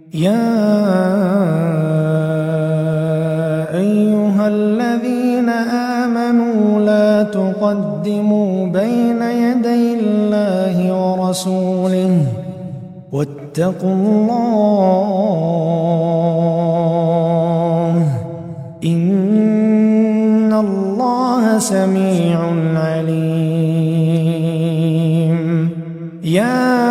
يا أيها الذين آمنوا لا تقدموا بين يدي الله ورسوله واتقوا الله إن الله سميع عليم. يا